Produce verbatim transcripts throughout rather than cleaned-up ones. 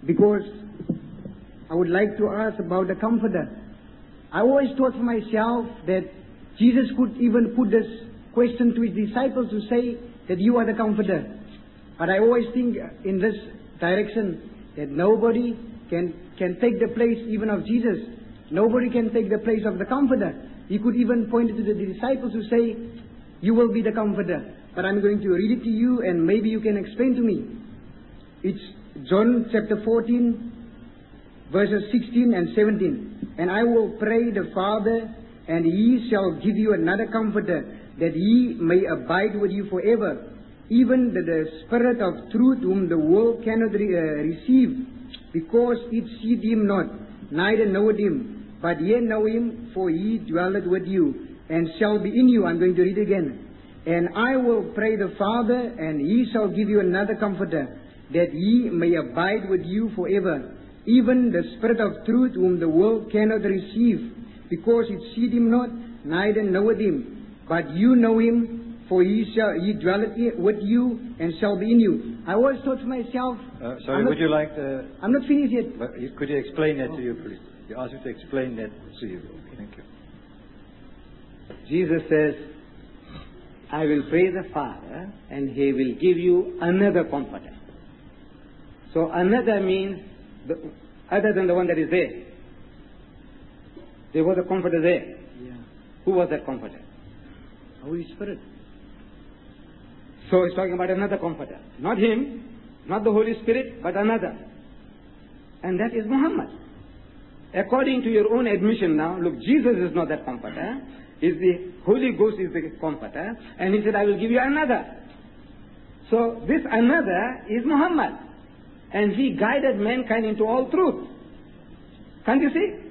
because I would like to ask about the Comforter. I always thought for myself that Jesus could even put this question to his disciples to say that you are the Comforter. But I always think in this direction that nobody can, can take the place even of Jesus. Nobody can take the place of the Comforter. He could even point it to the disciples to say, you will be the Comforter. But I'm going to read it to you and maybe you can explain to me. It's John chapter fourteen, verses sixteen and seventeen. And I will pray the Father, and he shall give you another Comforter, that he may abide with you forever, even the, the Spirit of truth, whom the world cannot re, uh, receive, because it seeth him not, neither knoweth him, but ye know him, for he dwelleth with you, and shall be in you. I'm going to read again. And I will pray the Father, and he shall give you another Comforter, that he may abide with you forever, even the Spirit of truth, whom the world cannot receive, because it seeth him not, neither knoweth him, but you know him, for he shall he dwelleth with you and shall be in you. I always thought to myself, uh, sorry, not, would you like to... I'm not finished yet. Could you explain that to you, please? You asked me to explain that to you. Thank you. Jesus says, I will pray the Father, and he will give you another Comforter. So another means the, other than the one that is there. There was a Comforter there. Yeah. Who was that Comforter? Holy Spirit. So he's talking about another Comforter. Not him, not the Holy Spirit, but another. And that is Muhammad. According to your own admission now, look, Jesus is not that Comforter. Is the Holy Ghost is the Comforter. And he said, I will give you another. So this another is Muhammad. And he guided mankind into all truth. Can't you see?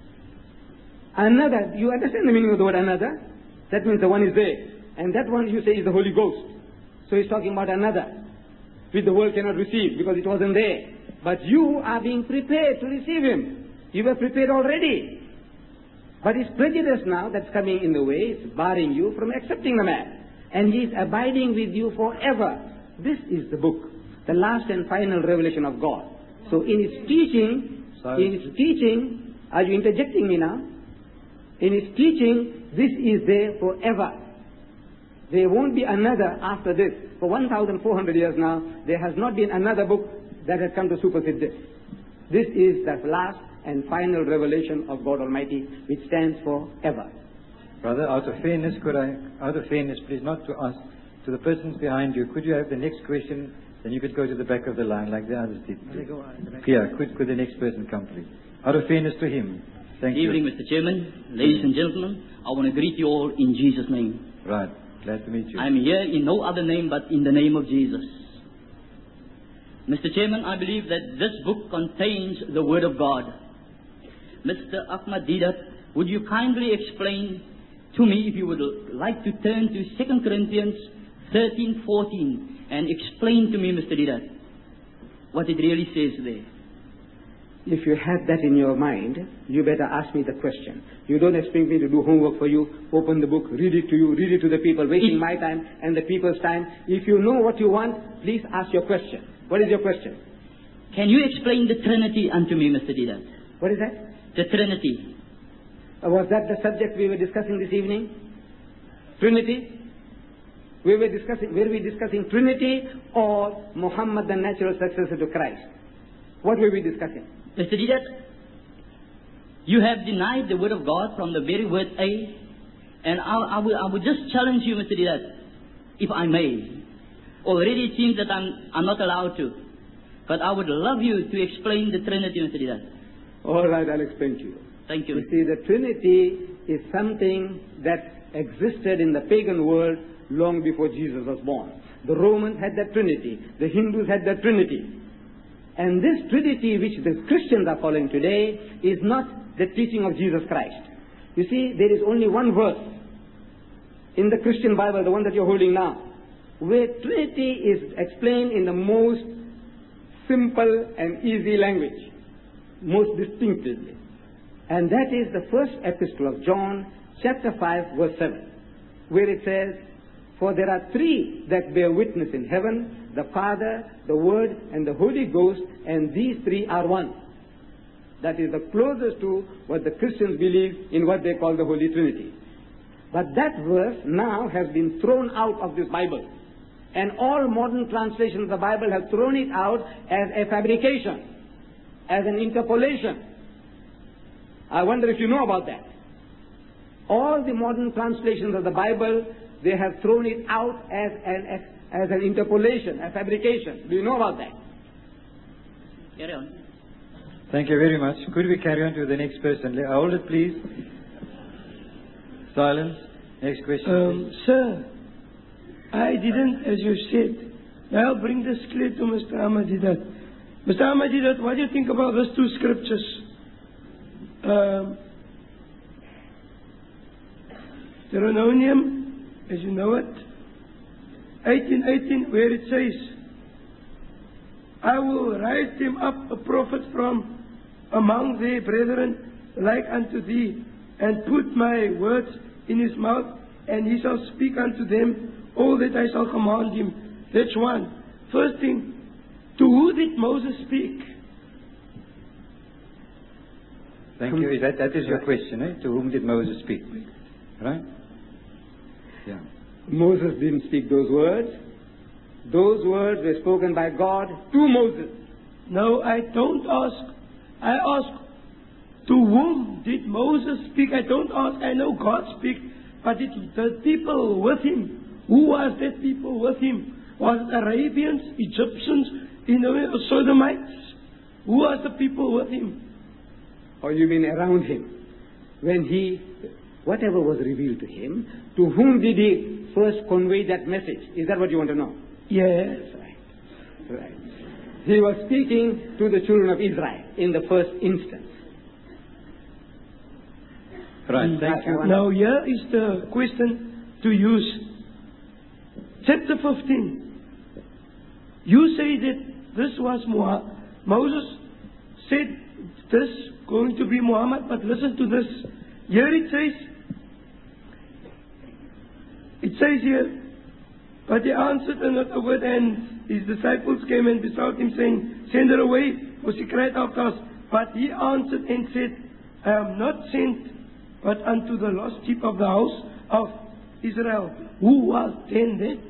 Another, you understand the meaning of the word another? That means the one is there. And that one you say is the Holy Ghost. So he's talking about another, which the world cannot receive because it wasn't there. But you are being prepared to receive him. You were prepared already. But it's prejudice now that's coming in the way. It's barring you from accepting the man. And he is abiding with you forever. This is the book, the last and final revelation of God. So in his teaching, Sorry. in his teaching, are you interjecting me now? In his teaching, this is there forever. There won't be another after this. For one thousand four hundred years now, there has not been another book that has come to supersede this. This is the last and final revelation of God Almighty, which stands forever. Brother, out of fairness, could I, out of fairness, please not to ask, to the persons behind you, could you have the next question? Then you could go to the back of the line like the others did. Yeah, could, could the next person come, please? Out of fairness to him. Thank you. Good evening, Mister Chairman, ladies and gentlemen. I want to greet you all in Jesus' name. Right. Glad to meet you. I'm here in no other name but in the name of Jesus. Mister Chairman, I believe that this book contains the Word of God. Mister Ahmad Deedat, would you kindly explain to me, if you would like to turn to Second Corinthians thirteen fourteen and explain to me, Mister Deedat, what it really says there. If you have that in your mind, you better ask me the question. You don't expect me to do homework for you, open the book, read it to you, read it to the people, wasting my time and the people's time. If you know what you want, please ask your question. What is your question? Can you explain the Trinity unto me, Mister Deedat? What is that? The Trinity. Uh, was that the subject we were discussing this evening? Trinity? We were discussing, were we discussing Trinity or Muhammad, the natural successor to Christ? What were we discussing? Mister Deedat, you have denied the Word of God from the very word A, and I, I, will, I would just challenge you, Mister Deedat, if I may. Already it seems that I'm, I'm not allowed to, but I would love you to explain the Trinity, Mister Deedat. All right, I'll explain to you. Thank you. You see, the Trinity is something that existed in the pagan world long before Jesus was born. The Romans had that Trinity. The Hindus had that Trinity. And this Trinity which the Christians are following today is not the teaching of Jesus Christ. You see, there is only one verse in the Christian Bible, the one that you're holding now, where Trinity is explained in the most simple and easy language, most distinctively. And that is the first epistle of John, chapter five, verse seven, where it says, For there are three that bear witness in heaven, the Father, the Word, and the Holy Ghost, and these three are one. That is the closest to what the Christians believe in what they call the Holy Trinity. But that verse now has been thrown out of this Bible. And all modern translations of the Bible have thrown it out as a fabrication, as an interpolation. I wonder if you know about that. All the modern translations of the Bible, they have thrown it out as an, as, as an interpolation, a fabrication. Do you know about that? Carry on. Thank you very much. Could we carry on to the next person? Hold it, please. Silence. Next question. Um, sir, I didn't, as you said. Now I'll bring this clear to Mister Ahmadidat. Mister Ahmadidat, what do you think about those two scriptures? Um, Deuteronomium, as you know it, eighteen eighteen, where it says, I will raise them up a prophet from among their brethren like unto thee, and put my words in his mouth, and he shall speak unto them all that I shall command him. That's one. First thing, to who did Moses speak? Thank you. That, that is your question, eh? To whom did Moses speak? Right? Yeah. Moses didn't speak those words. Those words were spoken by God to Moses. No, I don't ask. I ask, to whom did Moses speak? I don't ask. I know God speak, but it, the people with him. Who was that people with him? Was it Arabians, Egyptians, you know, Sodomites? Who was the people with him? Or you mean around him? When he, whatever was revealed to him, to whom did he first convey that message? Is that what you want to know? Yes. Right. Right. He was speaking to the children of Israel in the first instance. Right, thank you. Now here is the question to use. Chapter fifteen. You say that this was Muhammad. Moses said this going to be Muhammad, but listen to this. Here it says, it says here, but he answered and not a word, and his disciples came and besought him, saying, send her away, for she cried after us. But he answered and said, I am not sent but unto the lost sheep of the house of Israel. Who was then that?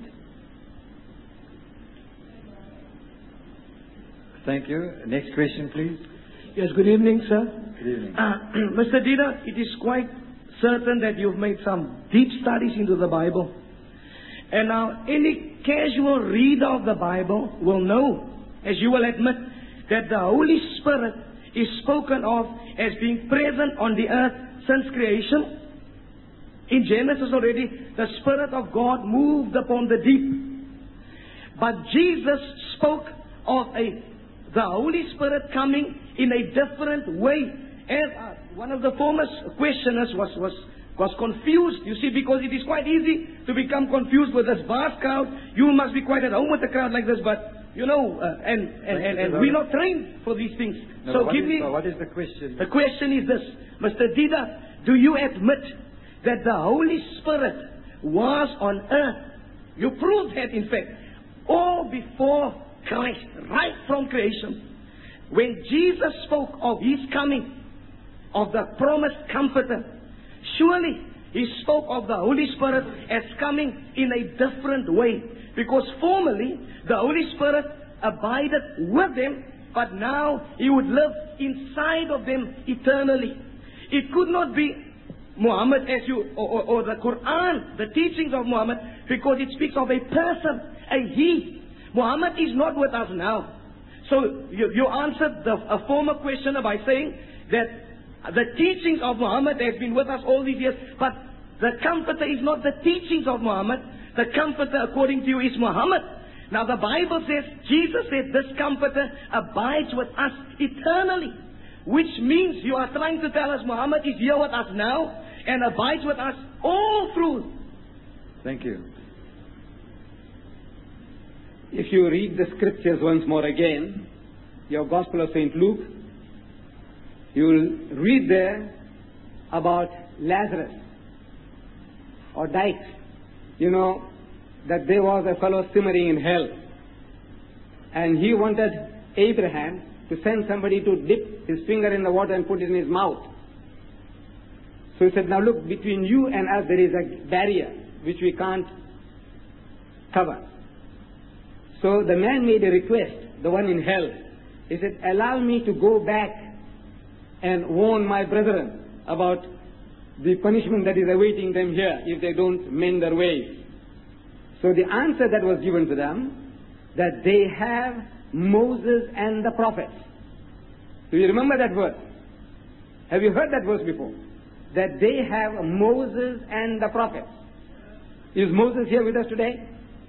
Thank you. Next question, please. Yes, good evening, sir. Good evening. Uh, Mister Dida, it is quite certain that you've made some deep studies into the Bible. And now, any casual reader of the Bible will know, as you will admit, that the Holy Spirit is spoken of as being present on the earth since creation. In Genesis already, the Spirit of God moved upon the deep. But Jesus spoke of a the Holy Spirit coming in a different way. And uh, one of the former questioners was, was, was confused, you see, because it is quite easy to become confused with this vast crowd. You must be quite at home with a crowd like this, but, you know, uh, and, and, and, and we're not trained for these things. No, so what give is, me... What is the question? The question is this, Mister Dida, do you admit that the Holy Spirit was on earth? You proved that, in fact, all before Christ, right from creation. When Jesus spoke of His coming, of the promised Comforter, surely He spoke of the Holy Spirit as coming in a different way. Because formerly, the Holy Spirit abided with them, but now He would live inside of them eternally. It could not be Muhammad as you, or, or, or the Quran, the teachings of Muhammad, because it speaks of a person, a He. Muhammad is not with us now. So you, you answered the, a former questioner by saying that the teachings of Muhammad has been with us all these years, but the Comforter is not the teachings of Muhammad. The Comforter, according to you, is Muhammad. Now the Bible says, Jesus said, this Comforter abides with us eternally. Which means you are trying to tell us Muhammad is here with us now and abides with us all through. Thank you. If you read the scriptures once more again, your Gospel of Saint Luke, you will read there about Lazarus or Dykes. You know, that there was a fellow simmering in hell. And he wanted Abraham to send somebody to dip his finger in the water and put it in his mouth. So he said, now look, between you and us there is a barrier which we can't cover. So the man made a request, the one in hell. He said, allow me to go back and warn my brethren about the punishment that is awaiting them here if they don't mend their ways. So the answer that was given to them, that they have Moses and the prophets. Do you remember that verse? Have you heard that verse before? That they have Moses and the prophets. Is Moses here with us today?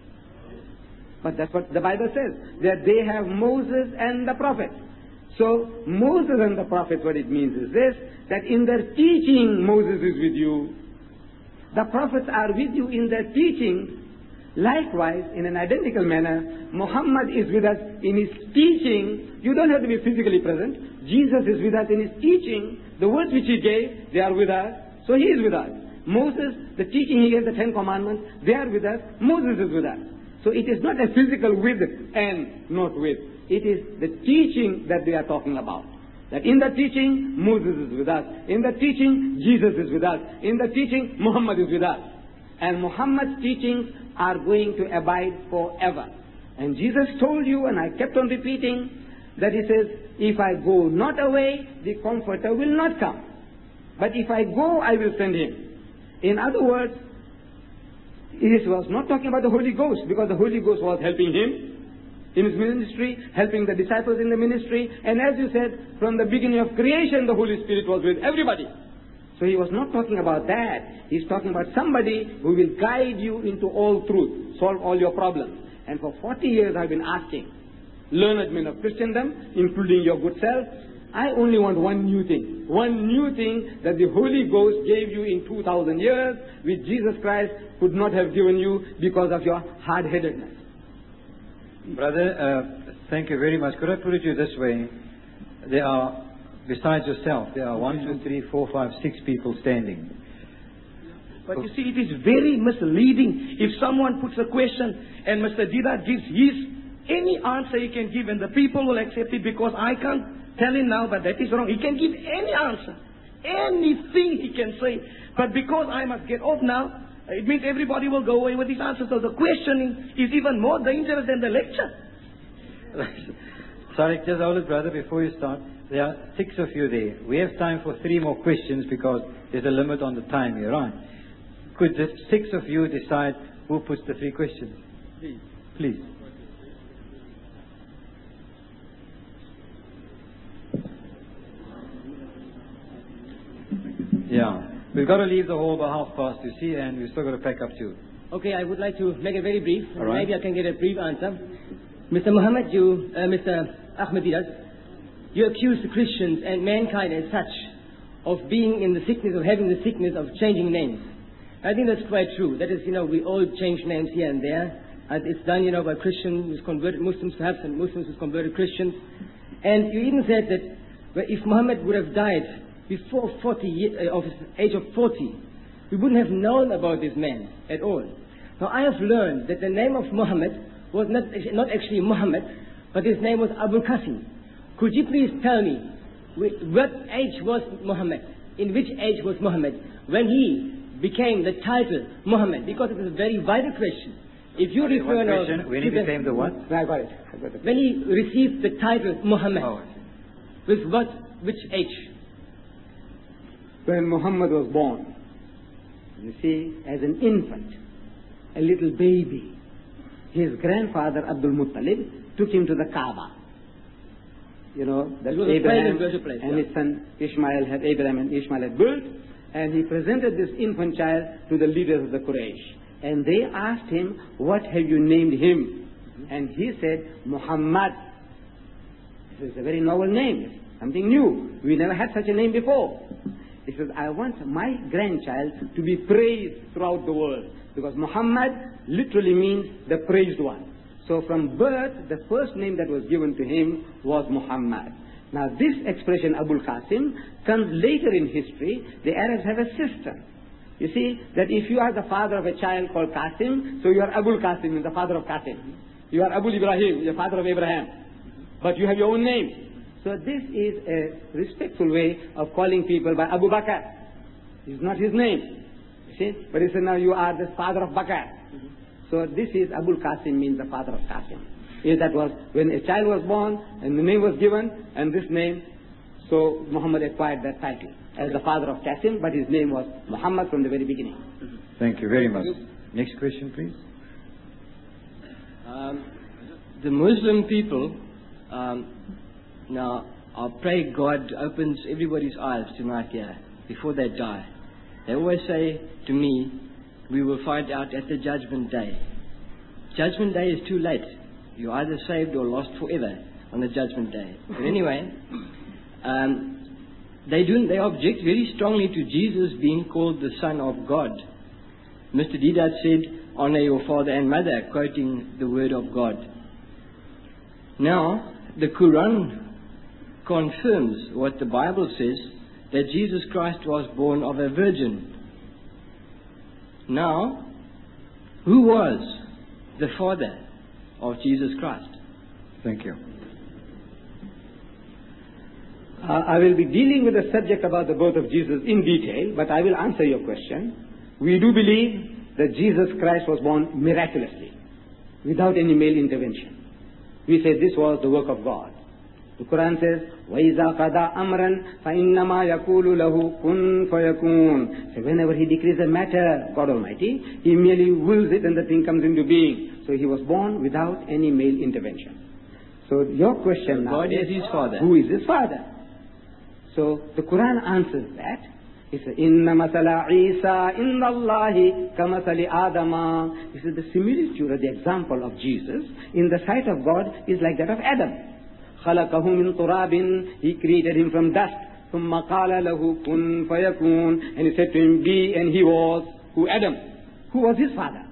But that's what the Bible says, that they have Moses and the prophets. So Moses and the prophets, what it means is this, that in their teaching Moses is with you. The prophets are with you in their teaching. Likewise, in an identical manner, Muhammad is with us in his teaching. You don't have to be physically present. Jesus is with us in his teaching. The words which he gave, they are with us. So he is with us. Moses, the teaching he gave, the Ten Commandments, they are with us. Moses is with us. So it is not a physical with and not with. It is the teaching that they are talking about. That in the teaching, Moses is with us. In the teaching, Jesus is with us. In the teaching, Muhammad is with us. And Muhammad's teachings are going to abide forever. And Jesus told you, and I kept on repeating, that he says, if I go not away, the Comforter will not come. But if I go, I will send him. In other words, it was not talking about the Holy Ghost, because the Holy Ghost was helping him in his ministry, helping the disciples in the ministry. And as you said, from the beginning of creation, the Holy Spirit was with everybody. So he was not talking about that. He's talking about somebody who will guide you into all truth, solve all your problems. And for forty years I've been asking learned men of Christendom, including your good self, I only want one new thing. One new thing that the Holy Ghost gave you in two thousand years, which Jesus Christ could not have given you because of your hard-headedness. Brother, uh, thank you very much. Could I put it to you this way? There are, besides yourself, there are one, two, three, four, five, six people standing. But you see, it is very misleading if someone puts a question and Mister Dida gives his, any answer he can give, and the people will accept it because I can't tell him now, but that is wrong. He can give any answer, anything he can say. But because I must get off now, it means everybody will go away with his answer. So the questioning is even more dangerous than the lecture. Sorry, just hold it, brother, before you start. There are six of you there. We have time for three more questions because there's a limit on the time here, right? Could the six of you decide who puts the three questions? Please. Please. Yeah. We've got to leave the hall by half past, you see, and we've still got to pack up too. Okay, I would like to make it very brief. All right. Maybe I can get a brief answer. Mister Muhammad, you, uh, Mister Ahmadidas, you accuse the Christians and mankind as such of being in the sickness, of having the sickness of changing names. I think that's quite true. That is, you know, we all change names here and there. And it's done, you know, by Christians who's converted Muslims, perhaps, and Muslims who's converted Christians. And you even said that well, if Muhammad would have died before forty years, uh, of his age of forty, we wouldn't have known about this man at all. Now I have learned that the name of Muhammad was not, not actually Muhammad, but his name was Abu Qasim. Could you please tell me what age was Muhammad? In which age was Muhammad when he became the title Muhammad? Because it is a very vital question. If you Sorry, refer question, now, when he became the what? I got it. I got it. When he received the title Muhammad, Oh. with what, which age? When Muhammad was born, you see, as an infant, a little baby, his grandfather Abdul Muttalib took him to the Kaaba. You know, that It was a Abraham private place, and yeah. his son Ishmael had, Abraham and Ishmael had built, and he presented this infant child to the leaders of the Quraysh. And they asked him, what have you named him? And he said, Muhammad. This is a very novel name, something new. We never had such a name before. He says, I want my grandchild to be praised throughout the world. Because Muhammad literally means the praised one. So from birth, the first name that was given to him was Muhammad. Now this expression, Abul Qasim, comes later in history. The Arabs have a system. You see, that if you are the father of a child called Qasim, so you are Abul Qasim, the father of Qasim. You are Abul Ibrahim, the father of Abraham. But you have your own name. So this is a respectful way of calling people by Abu Bakr. It's not his name. You see? But he said, now you are the father of Bakr. Mm-hmm. So this is Abul Qasim, means the father of Qasim. Yes, that was when a child was born and the name was given, and this name, so Muhammad acquired that title as the father of Qasim, but his name was Muhammad from the very beginning. Mm-hmm. Thank you very much. Next question, please. Um, the Muslim people, um, now I pray God opens everybody's eyes tonight here before they die. They always say to me, we will find out at the judgment day. Judgment day is too late. You're either saved or lost forever on the judgment day. But anyway, um, they do they object very strongly to Jesus being called the Son of God. Mister Deedat said, honor your father and mother, quoting the word of God. Now, the Quran confirms what the Bible says, that Jesus Christ was born of a virgin. Now, who was the father of Jesus Christ? Thank you. Uh, I will be dealing with the subject about the birth of Jesus in detail, but I will answer your question. We do believe that Jesus Christ was born miraculously, without any male intervention. We say this was the work of God. The Quran says, وَإِذَا قَضَى أَمْرًا فَإِنَّمَا يَقُولُ لَهُ كُن فَيَكُونُ. So whenever he decrees a matter, God Almighty, he merely wills it and the thing comes into being. So he was born without any male intervention. So your question now God is his father. Who is his father? So the Quran answers that. It says, Inna masala Isa inna Allahi kamasali Adama. This is the similitude or the example of Jesus in the sight of God is like that of Adam. خَلَقَهُ مِن تُرَابٍ. He created him from dust. ثُمَّ قَالَ لَهُ كُن فَيَكُونَ. And he said to him, be, and he was. Who? Adam. Who was his father?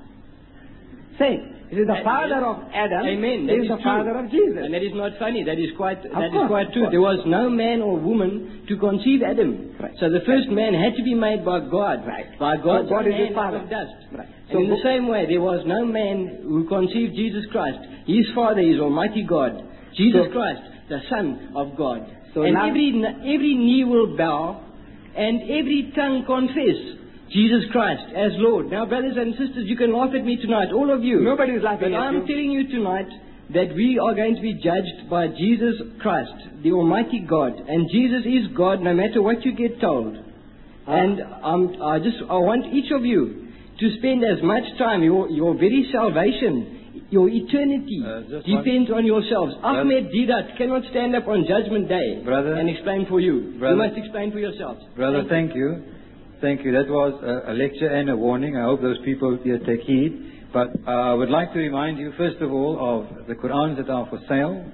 Say. This is the And father yes. of Adam. Amen. This That is the true. father of Jesus. And that is not funny. That is quite, that course, is quite true. of There was no man or woman to conceive Adam. Right. So the first man had to be made by God. Right. By God's So God own is his hand out father. of dust. Right. And So in the same way, there was no man who conceived Jesus Christ. His father is Almighty God. Jesus So- Christ, the Son of God. So and now- every, every knee will bow and every tongue confess Jesus Christ as Lord. Now, brothers and sisters, you can laugh at me tonight, all of you. Nobody is laughing But at I'm you. telling you tonight that we are going to be judged by Jesus Christ, the Almighty God. And Jesus is God no matter what you get told. Ah. And um, I just I want each of you to spend as much time, your, your very salvation, your eternity Uh, just depends on yourselves. Brother- Ahmed Deedat cannot stand up on Judgment Day Brother- and explain for you. Brother- You must explain for yourselves. Brother, thank you. Thank you. That was a, a lecture and a warning. I hope those people here take heed. But uh, I would like to remind you, first of all, of the Qur'ans that are for sale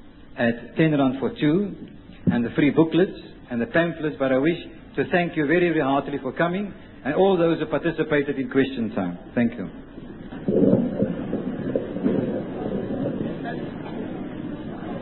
at ten rand for two, and the free booklets and the pamphlets. But I wish to thank you very, very heartily for coming, and all those who participated in question time. Thank you.